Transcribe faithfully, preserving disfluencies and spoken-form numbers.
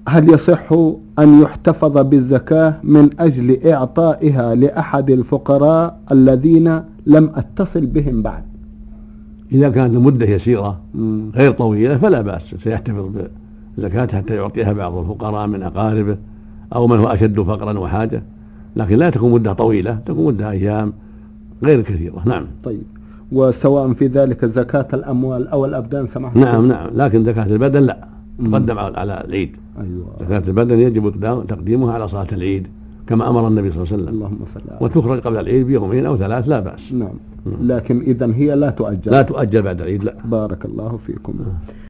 هل يصح أن يحتفظ بالزكاة من أجل إعطائها لأحد الفقراء الذين لم أتصل بهم بعد؟ إذا كانت المدة يسيرة غير طويلة فلا بأس، سيحتفظ بزكاة حتى يعطيها بعض الفقراء من أقاربه أو من هو أشد فقرا وحاجة، لكن لا تكون مدة طويلة، تكون مدة أيام غير كثيرة. نعم. طيب، وسواء في ذلك زكاة الأموال أو الأبدان سمحت؟ نعم نعم، لكن زكاة البدن لا تقدم على العيد. أيوة. زكاة البدن يجب تقديمها على صلاة العيد كما أمر النبي صلى الله عليه وسلم. اللهم صل على. وتخرج قبل العيد بيومين أو ثلاث لا بأس. نعم. لكن إذن هي لا تؤجل. لا تؤجل بعد العيد لا. بارك الله فيكم.